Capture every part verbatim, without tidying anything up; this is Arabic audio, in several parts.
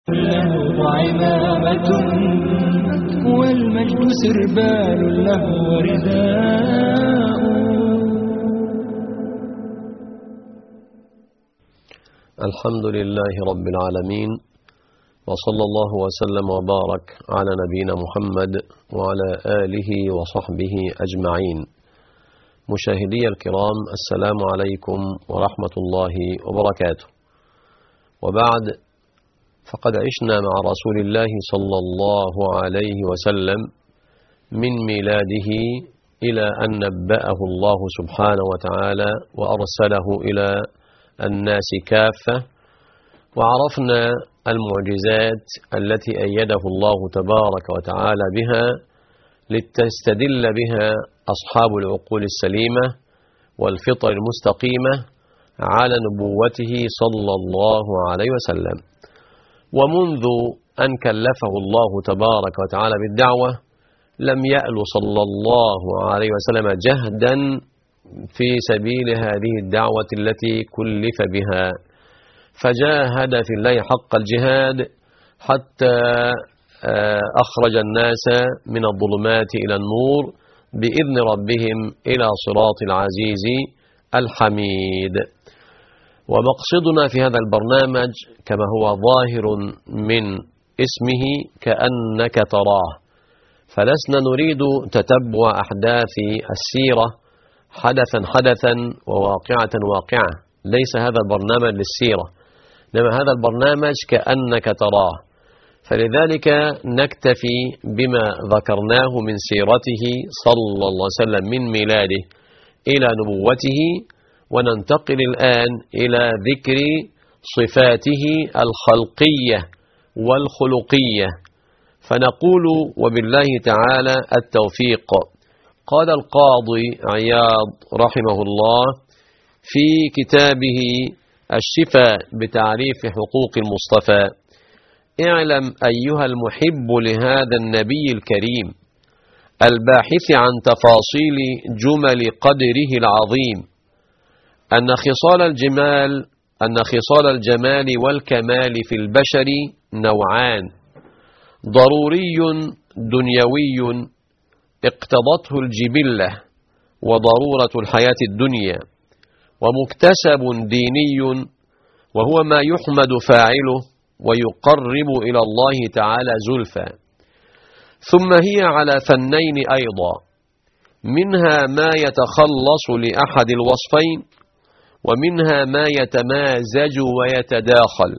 له عمامة والمجد سربال له رداء. الحمد لله رب العالمين، وصلى الله وسلم وبارك على نبينا محمد وعلى آله وصحبه أجمعين. مشاهدي الكرام، السلام عليكم ورحمة الله وبركاته. وبعد، فقد عشنا مع رسول الله صلى الله عليه وسلم من ميلاده إلى أن نبأه الله سبحانه وتعالى وأرسله إلى الناس كافة، وعرفنا المعجزات التي أيده الله تبارك وتعالى بها لتستدل بها أصحاب العقول السليمة والفطر المستقيمة على نبوته صلى الله عليه وسلم. ومنذ أن كلفه الله تبارك وتعالى بالدعوة لم يأل صلى الله عليه وسلم جهدا في سبيل هذه الدعوة التي كلف بها، فجاهد في الله حق الجهاد حتى أخرج الناس من الظلمات إلى النور بإذن ربهم إلى صراط العزيز الحميد. ومقصدنا في هذا البرنامج كما هو ظاهر من اسمه كأنك تراه، فلسنا نريد تتبع أحداث السيرة حدثا حدثا وواقعة واقعة، ليس هذا البرنامج للسيرة، إنما هذا البرنامج كأنك تراه. فلذلك نكتفي بما ذكرناه من سيرته صلى الله عليه وسلم من ميلاده إلى نبوته، وننتقل الآن إلى ذكر صفاته الخلقية والخلقية، فنقول وبالله تعالى التوفيق. قال القاضي عياض رحمه الله في كتابه الشفاء بتعريف حقوق المصطفى: اعلم أيها المحب لهذا النبي الكريم الباحث عن تفاصيل جمل قدره العظيم أن خصال الجمال أن خصال الجمال والكمال في البشر نوعان: ضروري دنيوي اقتضته الجبلة وضرورة الحياة الدنيا، ومكتسب ديني وهو ما يحمد فاعله ويقرب إلى الله تعالى زلفى. ثم هي على فنين أيضا، منها ما يتخلص لأحد الوصفين، ومنها ما يتمازج ويتداخل.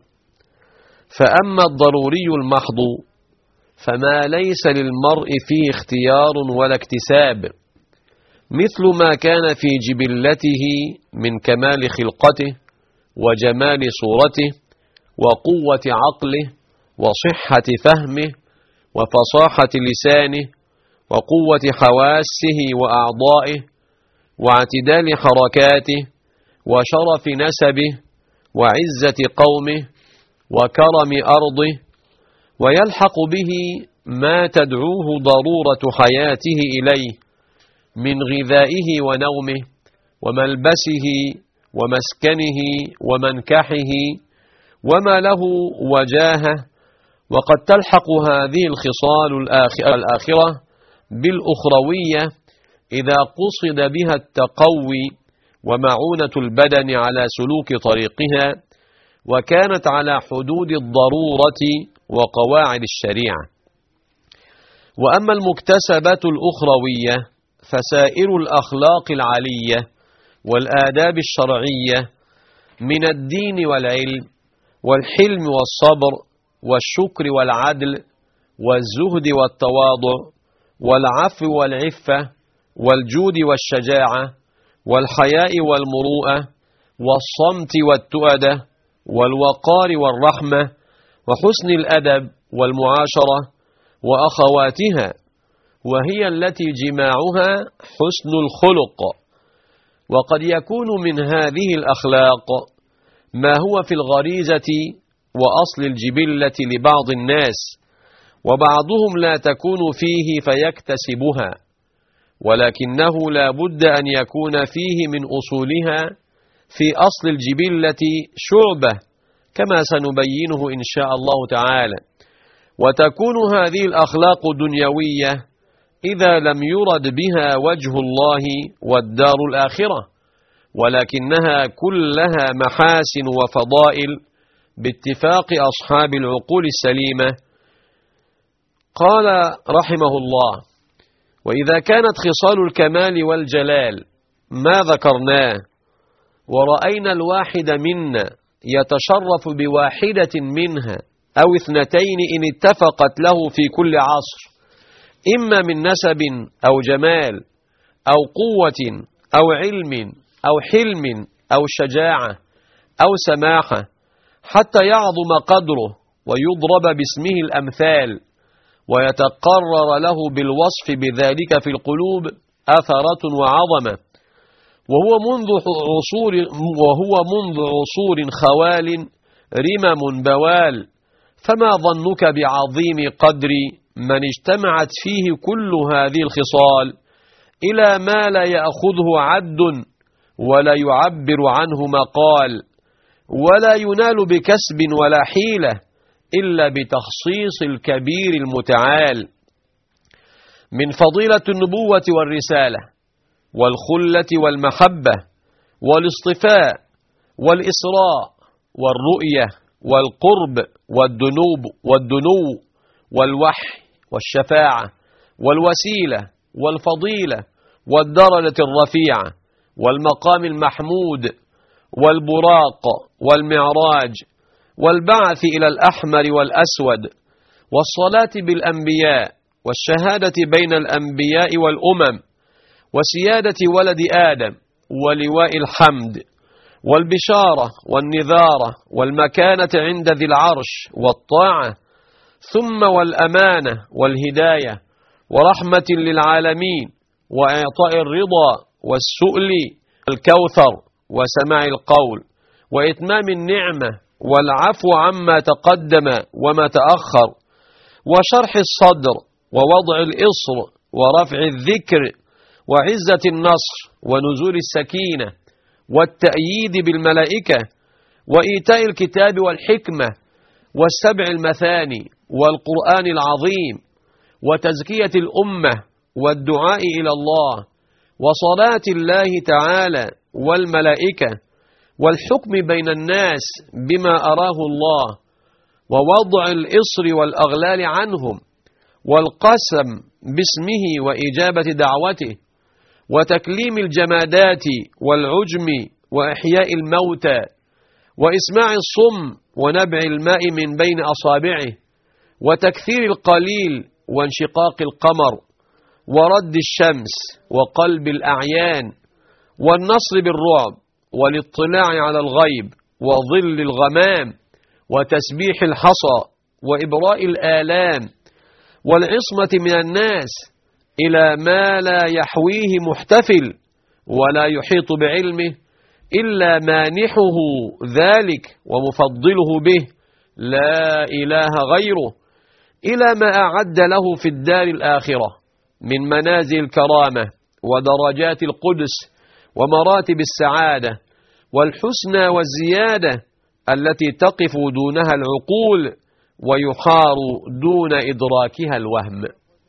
فأما الضروري المحض فما ليس للمرء فيه اختيار ولا اكتساب، مثل ما كان في جبلته من كمال خلقته وجمال صورته وقوة عقله وصحة فهمه وفصاحة لسانه وقوة حواسه وأعضائه واعتدال حركاته وشرف نسبه وعزة قومه وكرم أرضه، ويلحق به ما تدعوه ضرورة حياته إليه من غذائه ونومه وملبسه ومسكنه ومنكحه وما له وجاهه. وقد تلحق هذه الخصال الآخرة بالأخروية إذا قصد بها التقوي ومعونة البدن على سلوك طريقها، وكانت على حدود الضرورة وقواعد الشريعة. وأما المكتسبات الأخروية فسائر الأخلاق العالية والآداب الشرعية من الدين والعلم والحلم والصبر والشكر والعدل والزهد والتواضع والعفو والعفة والجود والشجاعة والحياء والمروءة والصمت والتؤدة والوقار والرحمة وحسن الأدب والمعاشرة وأخواتها، وهي التي جماعها حسن الخلق. وقد يكون من هذه الأخلاق ما هو في الغريزة وأصل الجبلة لبعض الناس، وبعضهم لا تكون فيه فيكتسبها، ولكنه لا بد أن يكون فيه من أصولها في أصل الجبلة شعبة كما سنبينه إن شاء الله تعالى. وتكون هذه الأخلاق دنيوية إذا لم يرد بها وجه الله والدار الآخرة، ولكنها كلها محاسن وفضائل باتفاق أصحاب العقول السليمة. قال رحمه الله: وإذا كانت خصال الكمال والجلال ما ذكرناه ورأينا الواحد منا يتشرف بواحدة منها أو اثنتين إن اتفقت له في كل عصر، إما من نسب أو جمال أو قوة أو علم أو حلم أو شجاعة أو سماحة، حتى يعظم قدره ويضرب باسمه الأمثال ويتقرر له بالوصف بذلك في القلوب أثرة وعظمة، وهو منذ عصور وهو منذ عصور خوال رمم بوال، فما ظنك بعظيم قدر من اجتمعت فيه كل هذه الخصال إلى ما لا يأخذه عد ولا يعبر عنه مقال، ولا ينال بكسب ولا حيلة إلا بتخصيص الكبير المتعال من فضيلة النبوة والرسالة والخلة والمحبة والاصطفاء والإسراء والرؤية والقرب والدنوب والدنو والوحي والشفاعة والوسيلة والفضيلة والدرجة الرفيعة والمقام المحمود والبراق والمعراج والبعث إلى الأحمر والأسود والصلاة بالأنبياء والشهادة بين الأنبياء والأمم وسيادة ولد آدم ولواء الحمد والبشارة والنذارة والمكانة عند ذي العرش والطاعة، ثم والأمانة والهداية ورحمة للعالمين وإعطاء الرضا والسؤل الكوثر وسماع القول وإتمام النعمة والعفو عما تقدم وما تأخر وشرح الصدر ووضع الإصر ورفع الذكر وعزة النصر ونزول السكينة والتأييد بالملائكة وإيتاء الكتاب والحكمة والسبع المثاني والقرآن العظيم وتزكية الأمة والدعاء إلى الله وصلاة الله تعالى والملائكة والحكم بين الناس بما أراه الله ووضع الإصر والأغلال عنهم والقسم باسمه وإجابة دعوته وتكليم الجمادات والعجم وإحياء الموتى وإسماع الصم ونبع الماء من بين أصابعه وتكثير القليل وانشقاق القمر ورد الشمس وقلب الأعيان والنصر بالرعب والاطلاع على الغيب وظل الغمام وتسبيح الحصى وإبراء الآلام والعصمة من الناس إلى ما لا يحويه محتفل ولا يحيط بعلمه إلا مانحه ذلك ومفضله به لا إله غيره، إلى ما أعد له في الدار الآخرة من منازل الكرامة ودرجات القدس ومراتب السعادة والحسنى والزيادة التي تقف دونها العقول ويحار دون إدراكها الوهم.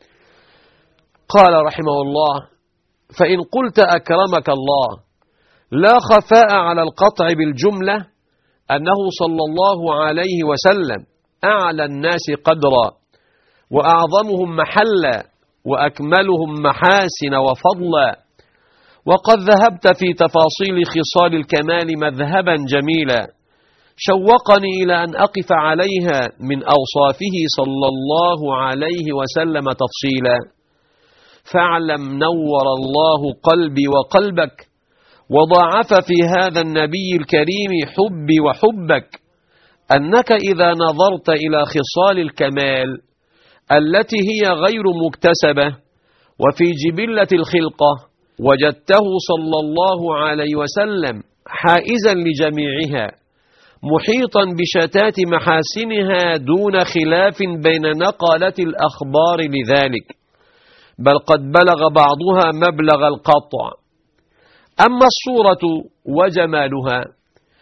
قال رحمه الله: فإن قلت أكرمك الله لا خفاء على القطع بالجملة أنه صلى الله عليه وسلم أعلى الناس قدرا وأعظمهم محلا وأكملهم محاسن وفضلا، وقد ذهبت في تفاصيل خصال الكمال مذهبا جميلا شوقني إلى أن أقف عليها من أوصافه صلى الله عليه وسلم تفصيلا. فاعلم نور الله قلبي وقلبك وضاعف في هذا النبي الكريم حبي وحبك أنك إذا نظرت إلى خصال الكمال التي هي غير مكتسبة وفي جبلة الخلقة وجدته صلى الله عليه وسلم حائزا لجميعها محيطا بشتات محاسنها دون خلاف بين نقلة الأخبار لذلك، بل قد بلغ بعضها مبلغ القطع. أما الصورة وجمالها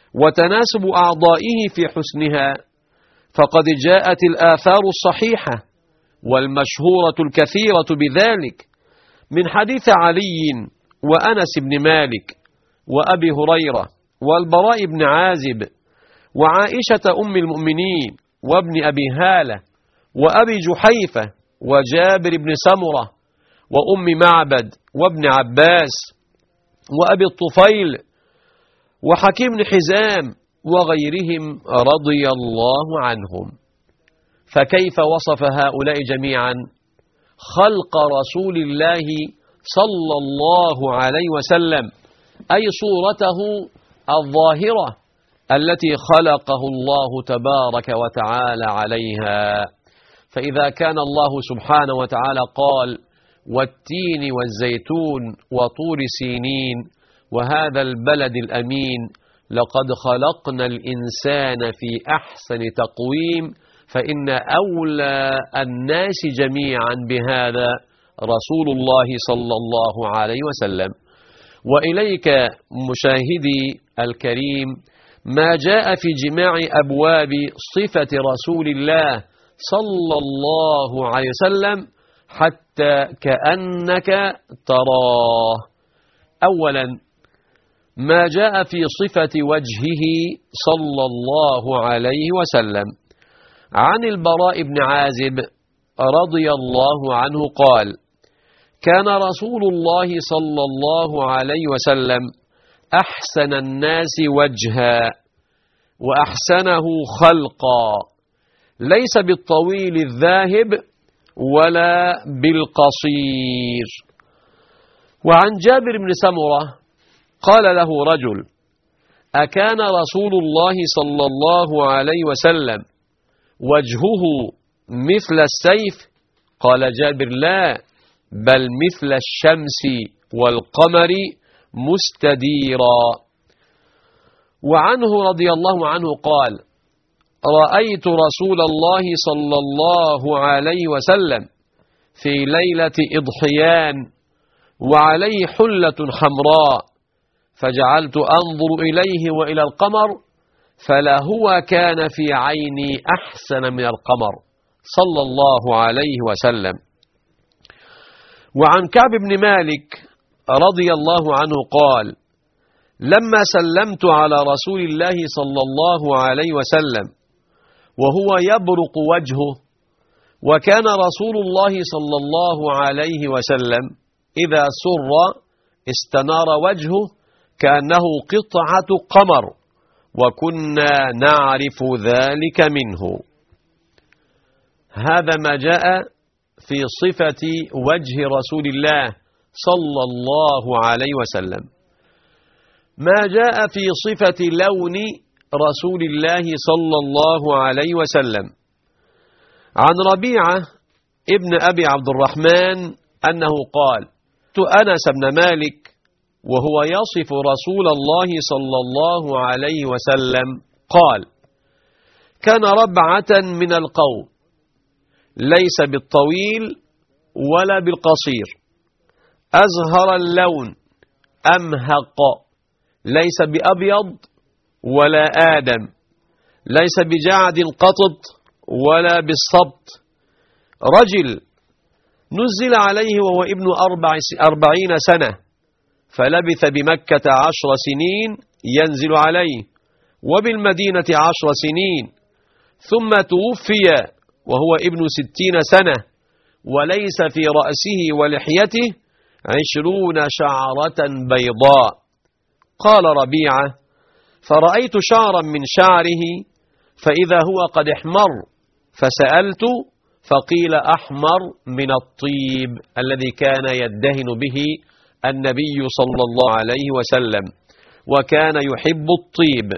وتناسب أعضائه في حسنها، فقد جاءت الآثار الصحيحة والمشهورة الكثيرة بذلك من حديث علي وأنس بن مالك وأبي هريرة والبراء بن عازب وعائشة أم المؤمنين وابن أبي هالة وأبي جحيفة وجابر بن سمرة وأم معبد وابن عباس وأبي الطفيل وحكيم بن حزام وغيرهم رضي الله عنهم. فكيف وصف هؤلاء جميعا خلق رسول الله صلى الله عليه وسلم، أي صورته الظاهرة التي خلقه الله تبارك وتعالى عليها. فإذا كان الله سبحانه وتعالى قال والتين والزيتون وطور سينين وهذا البلد الأمين لقد خلقنا الإنسان في أحسن تقويم، فإن أولى الناس جميعا بهذا رسول الله صلى الله عليه وسلم. وإليك مشاهدي الكريم ما جاء في جماع أبواب صفة رسول الله صلى الله عليه وسلم حتى كأنك تراه. أولا ما جاء في صفة وجهه صلى الله عليه وسلم عن البراء بن عازب رضي الله عنه قال كان رسول الله صلى الله عليه وسلم أحسن الناس وجها وأحسنه خلقا، ليس بالطويل الذاهب ولا بالقصير. وعن جابر بن سمرة قال له رجل أكان رسول الله صلى الله عليه وسلم وجهه مثل السيف؟ قال جابر لا، بل مثل الشمس والقمر مستديرا. وعنه رضي الله عنه قال رأيت رسول الله صلى الله عليه وسلم في ليلة إضحيان وعليه حلة حمراء، فجعلت أنظر إليه وإلى القمر فلا هو كان في عيني أحسن من القمر صلى الله عليه وسلم. وعن كعب بن مالك رضي الله عنه قال لما سلمت على رسول الله صلى الله عليه وسلم وهو يبرق وجهه، وكان رسول الله صلى الله عليه وسلم إذا سر استنار وجهه كأنه قطعة قمر، وكنا نعرف ذلك منه. هذا ما جاء في صفة وجه رسول الله صلى الله عليه وسلم. ما جاء في صفة لون رسول الله صلى الله عليه وسلم عن ربيعة ابن أبي عبد الرحمن أنه قال أنس بن مالك وهو يصف رسول الله صلى الله عليه وسلم قال كان ربعة من القوم ليس بالطويل ولا بالقصير، أزهر اللون أمهق، ليس بأبيض ولا آدم، ليس بجعد قطط ولا بالصبت، رجل نزل عليه وهو ابن أربع أربعين سنة، فلبث بمكة عشر سنين ينزل عليه وبالمدينة عشر سنين، ثم توفي وهو ابن ستين سنة، وليس في رأسه ولحيته عشرون شعرة بيضاء. قال ربيعة فرأيت شعرا من شعره فإذا هو قد احمر، فسألت فقيل أحمر من الطيب الذي كان يدهن به النبي صلى الله عليه وسلم، وكان يحب الطيب.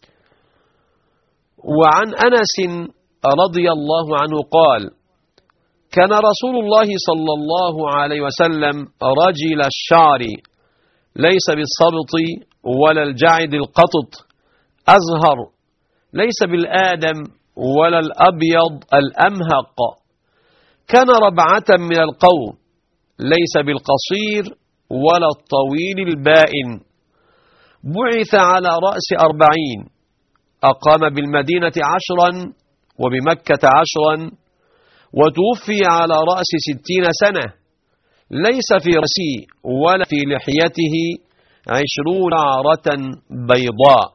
وعن أنس رضي الله عنه قال كان رسول الله صلى الله عليه وسلم رجل الشعر، ليس بالصبط ولا الجعد القطط، أزهر، ليس بالآدم ولا الأبيض الأمهق، كان ربعة من القوم، ليس بالقصير ولا الطويل البائن، بعث على رأس أربعين، أقام بالمدينة عشرا وبمكة عشرا، وتوفي على رأس ستين سنة، ليس في رأسه ولا في لحيته عشرون شعرة بيضاء.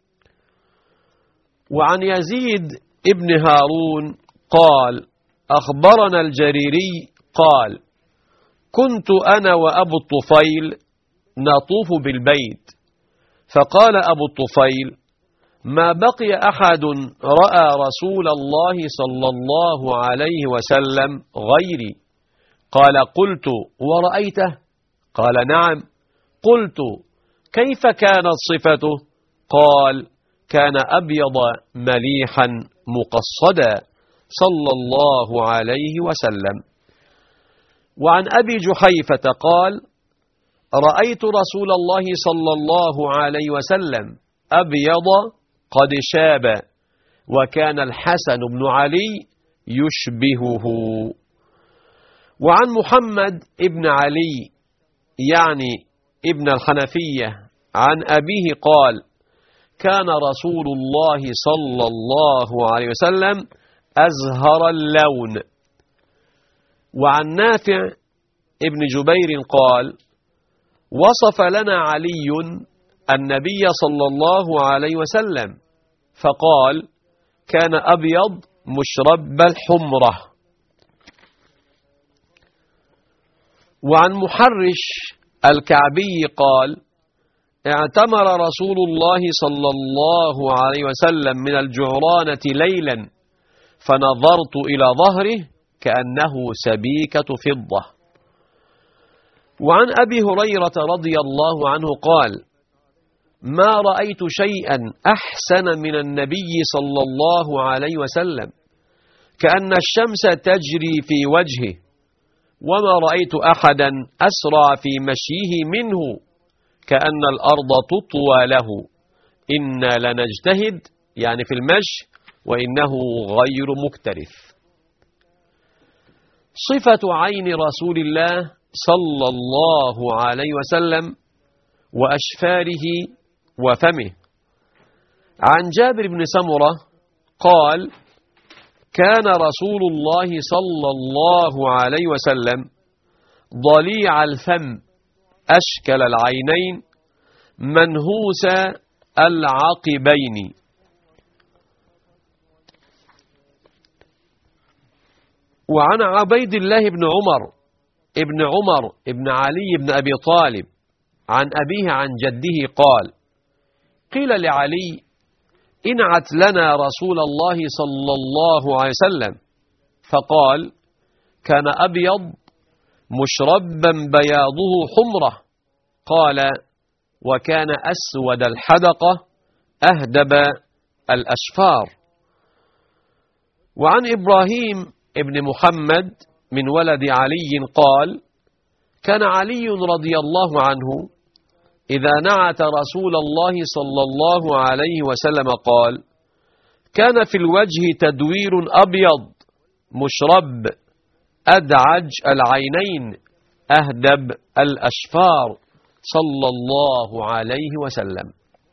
وعن يزيد ابن هارون قال: أخبرنا الجريري قال: كنت أنا وأبو الطفيل نطوف بالبيت، فقال أبو الطفيل: ما بقي أحد رأى رسول الله صلى الله عليه وسلم غيري. قال: قلت: ورأيته؟ قال: نعم. قلت: كيف كانت صفته؟ قال: كان أبيض مليحا مقصدا صلى الله عليه وسلم. وعن أبي جحيفة قال: رأيت رسول الله صلى الله عليه وسلم أبيض قد شاب، وكان الحسن بن علي يشبهه. وعن محمد ابن علي يعني ابن الحنفية عن أبيه قال: كان رسول الله صلى الله عليه وسلم أزهر اللون. وعن نافع ابن جبير قال: وصف لنا علي النبي صلى الله عليه وسلم فقال: كان أبيض مشرب الحمرة. وعن محرش الكعبي قال: اعتمر رسول الله صلى الله عليه وسلم من الجعرانة ليلا، فنظرت إلى ظهره كأنه سبيكة فضة. وعن أبي هريرة رضي الله عنه قال: ما رأيت شيئا أحسن من النبي صلى الله عليه وسلم، كأن الشمس تجري في وجهه، وما رأيت أحدا أسرع في مشيه منه، كأن الأرض تطوى له. إنا لنجتهد يعني في المشي، وإنه غير مكترث. صفة عين رسول الله صلى الله عليه وسلم وأشفاره وفمه. عن جابر بن سمرة قال: كان رسول الله صلى الله عليه وسلم ضليع الفم أشكل العينين منهوس العقبين. وعن عبيد الله بن عمر ابن عمر ابن علي بن أبي طالب عن أبيه عن جده قال: قيل لعلي: انعت لنا رسول الله صلى الله عليه وسلم، فقال: كان أبيض مشربا بياضه حمرة. قال: وكان أسود الحدقة أهدب الأشفار. وعن إبراهيم ابن محمد من ولد علي قال: كان علي رضي الله عنه إذا نعت رسول الله صلى الله عليه وسلم قال: كان في الوجه تدوير أبيض مشرب أدعج العينين أهدب الأشفار صلى الله عليه وسلم.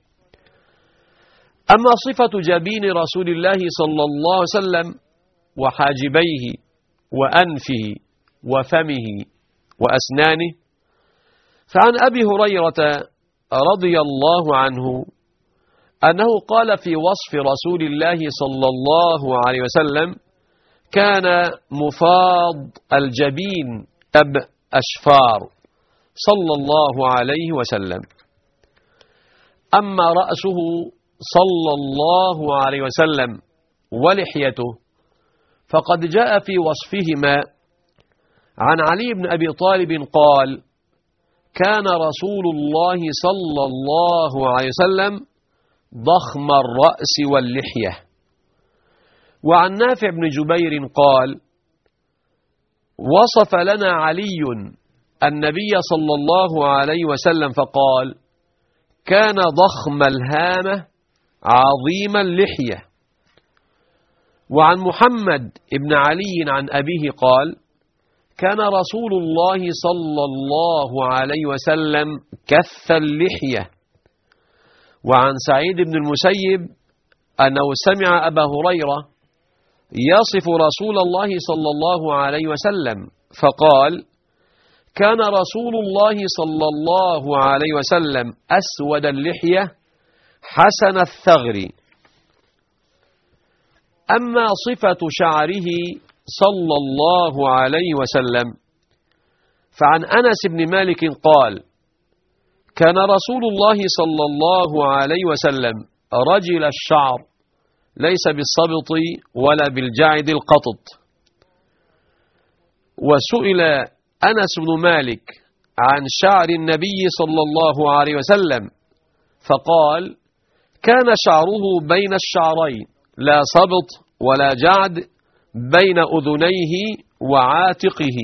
أما صفة جبين رسول الله صلى الله عليه وسلم وحاجبيه وأنفه وفمه وأسنانه، فعن أبي هريرة رضي الله عنه أنه قال في وصف رسول الله صلى الله عليه وسلم: كان مفاض الجبين أب أشفار صلى الله عليه وسلم. أما رأسه صلى الله عليه وسلم ولحيته فقد جاء في وصفهما عن علي بن أبي طالب قال: كان رسول الله صلى الله عليه وسلم ضخم الرأس واللحية. وعن نافع بن جبير قال: وصف لنا علي النبي صلى الله عليه وسلم فقال: كان ضخم الهامة عظيم اللحية. وعن محمد بن علي عن أبيه قال: كان رسول الله صلى الله عليه وسلم كث اللحية. وعن سعيد بن المسيب أنه سمع أبا هريرة يصف رسول الله صلى الله عليه وسلم فقال: كان رسول الله صلى الله عليه وسلم أسود اللحية حسن الثغر. أما صفة شعره صلى الله عليه وسلم فعن أنس بن مالك قال: كان رسول الله صلى الله عليه وسلم رجل الشعر ليس بالصبط ولا بالجعد القطط. وسئل أنس بن مالك عن شعر النبي صلى الله عليه وسلم فقال: كان شعره بين الشعرين لا صبط ولا جعد بين أذنيه وعاتقه.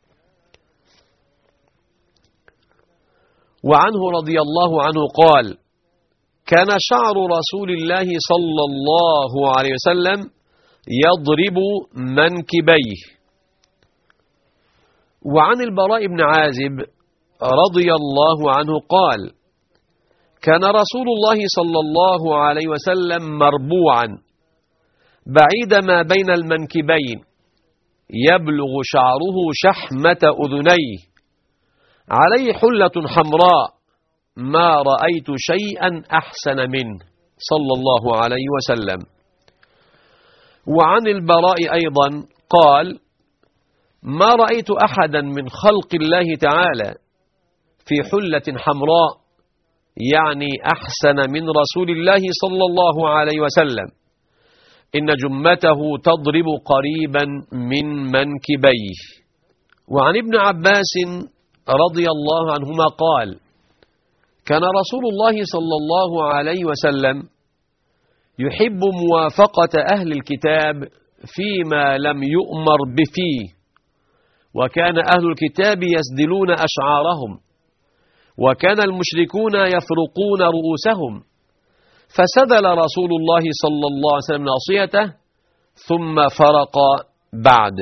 وعنه رضي الله عنه قال: كان شعر رسول الله صلى الله عليه وسلم يضرب منكبيه. وعن البراء بن عازب رضي الله عنه قال: كان رسول الله صلى الله عليه وسلم مربوعا بعيد ما بين المنكبين يبلغ شعره شحمة أذنيه عليه حلة حمراء ما رأيت شيئا أحسن منه صلى الله عليه وسلم. وعن البراء أيضا قال: ما رأيت أحدا من خلق الله تعالى في حلة حمراء يعني أحسن من رسول الله صلى الله عليه وسلم، إن جمته تضرب قريبا من منكبيه. وعن ابن عباس رضي الله عنهما قال: كان رسول الله صلى الله عليه وسلم يحب موافقة أهل الكتاب فيما لم يؤمر بفيه، وكان أهل الكتاب يسدلون أشعارهم، وكان المشركون يفرقون رؤوسهم، فسدل رسول الله صلى الله عليه وسلم ناصيته ثم فرق بعد.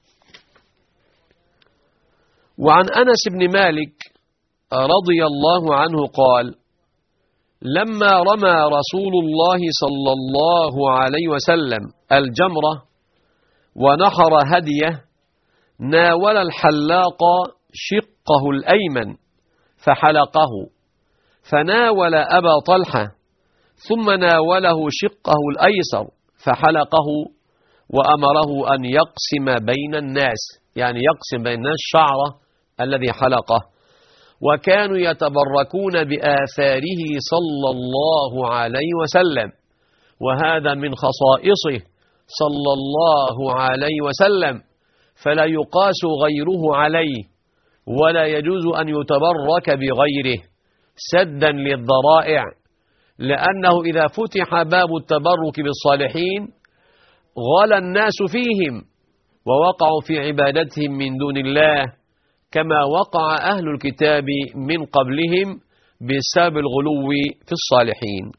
وعن أنس بن مالك رضي الله عنه قال: لما رمى رسول الله صلى الله عليه وسلم الجمرة ونحر هديه ناول الحلاق شقه الأيمن فحلقه، فناول أبا طلحة ثم ناوله شقه الأيسر فحلقه، وأمره أن يقسم بين الناس، يعني يقسم بين الناس شعره الذي حلقه، وكانوا يتبركون بآثاره صلى الله عليه وسلم، وهذا من خصائصه صلى الله عليه وسلم، فلا يقاس غيره عليه، ولا يجوز أن يتبرك بغيره سدا للذرائع، لأنه إذا فتح باب التبرك بالصالحين غلى الناس فيهم ووقعوا في عبادتهم من دون الله، كما وقع أهل الكتاب من قبلهم بسبب الغلو في الصالحين.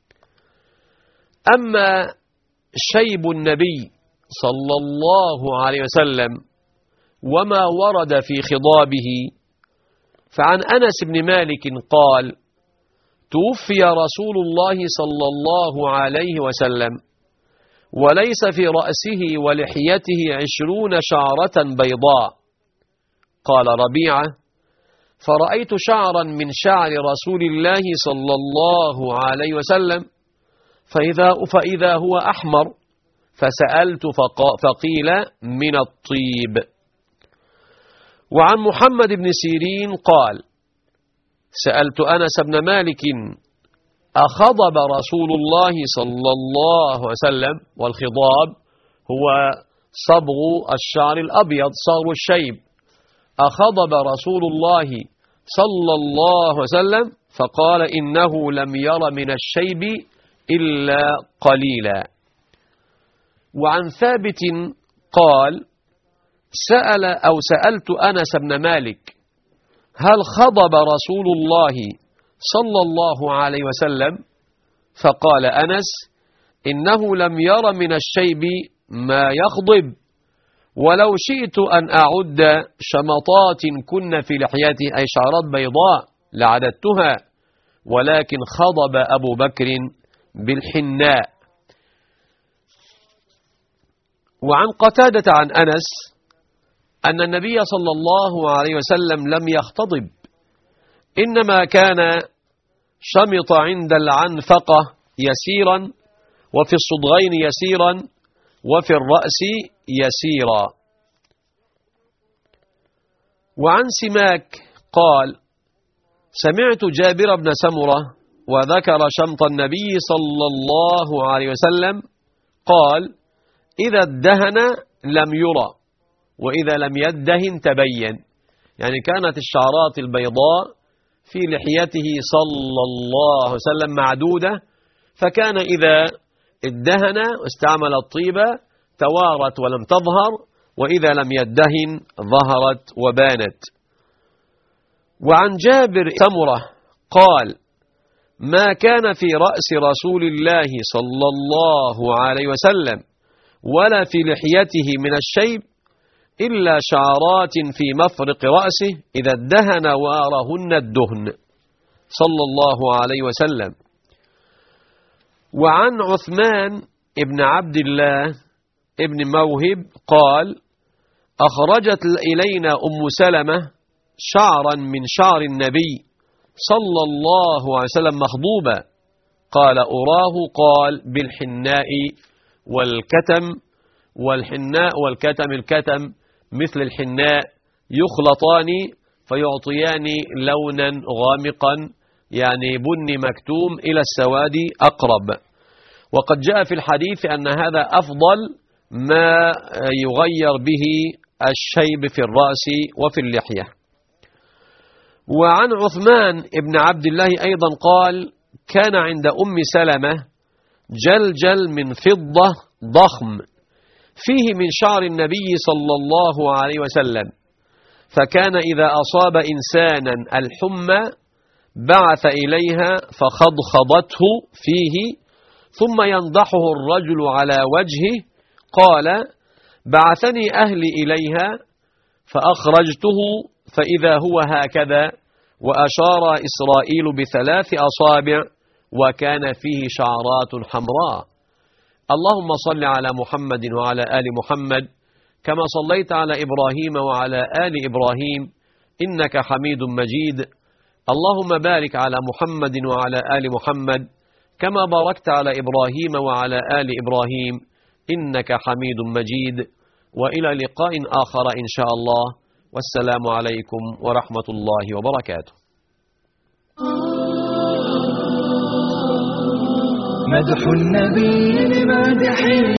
أما شيب النبي صلى الله عليه وسلم وما ورد في خضابه فعن أنس بن مالك قال: توفي رسول الله صلى الله عليه وسلم وليس في رأسه ولحيته عشرون شعرة بيضاء. قال ربيعة: فرأيت شعرا من شعر رسول الله صلى الله عليه وسلم فإذا, فإذا هو أحمر، فسألت فقيل من الطيب. وعن محمد بن سيرين قال: سألت أنس بن مالك: أخضب رسول الله صلى الله عليه وسلم؟ والخضاب هو صبغ الشعر الأبيض، صغر الشيب. أخضب رسول الله صلى الله عليه وسلم؟ فقال: إنه لم ير من الشيب إلا قليلا. وعن ثابت قال: سأل أو سألت أنس بن مالك: هل خضب رسول الله صلى الله عليه وسلم؟ فقال أنس: إنه لم ير من الشيب ما يخضب، ولو شئت أن أعد شمطات كن في لحيته، أي شعرات بيضاء، لعددتها، ولكن خضب أبو بكر بالحناء. وعن قتادة عن أنس أن النبي صلى الله عليه وسلم لم يختضب، إنما كان شمط عند العنفقة يسيرا، وفي الصدغين يسيرا، وفي الرأس يسيرا. وعن سماك قال: سمعت جابر بن سمرة وذكر شمط النبي صلى الله عليه وسلم قال: إذا ادهن لم يرى، وإذا لم يدهن تبين. يعني كانت الشعرات البيضاء في لحيته صلى الله عليه وسلم معدودة، فكان إذا ادهن واستعمل الطيبة توارت ولم تظهر، وإذا لم يدهن ظهرت وبانت. وعن جابر سمرة قال: ما كان في رأس رسول الله صلى الله عليه وسلم ولا في لحيته من الشيب إلا شعرات في مفرق رأسه إذا ادهن وارهن الدهن صلى الله عليه وسلم. وعن عثمان ابن عبد الله ابن موهب قال: أخرجت إلينا أم سلمة شعرا من شعر النبي صلى الله عليه وسلم مخضوبا، قال: أراه قال بالحناء والكتم. والحناء والكتم، الكتم مثل الحناء يخلطان فيعطيان لونا غامقا، يعني بني مكتوم إلى السواد أقرب. وقد جاء في الحديث أن هذا أفضل ما يغير به الشيب في الرأس وفي اللحية. وعن عثمان ابن عبد الله أيضا قال: كان عند أم سلمة جلجل من فضة ضخم فيه من شعر النبي صلى الله عليه وسلم، فكان إذا أصاب إنسانا الحمى بعث إليها فخضخضته فيه، ثم ينضحه الرجل على وجهه. قال: بعثني أهلي إليها فأخرجته فإذا هو هكذا، وأشار إسرائيل بثلاث أصابع، وكان فيه شعرات حمراء. اللهم صل على محمد وعلى آل محمد كما صليت على إبراهيم وعلى آل إبراهيم إنك حميد مجيد. اللهم بارك على محمد وعلى آل محمد كما باركت على إبراهيم وعلى آل إبراهيم إنك حميد مجيد. وإلى لقاء آخر إن شاء الله، والسلام عليكم ورحمة الله وبركاته. مدح النبي لمادحين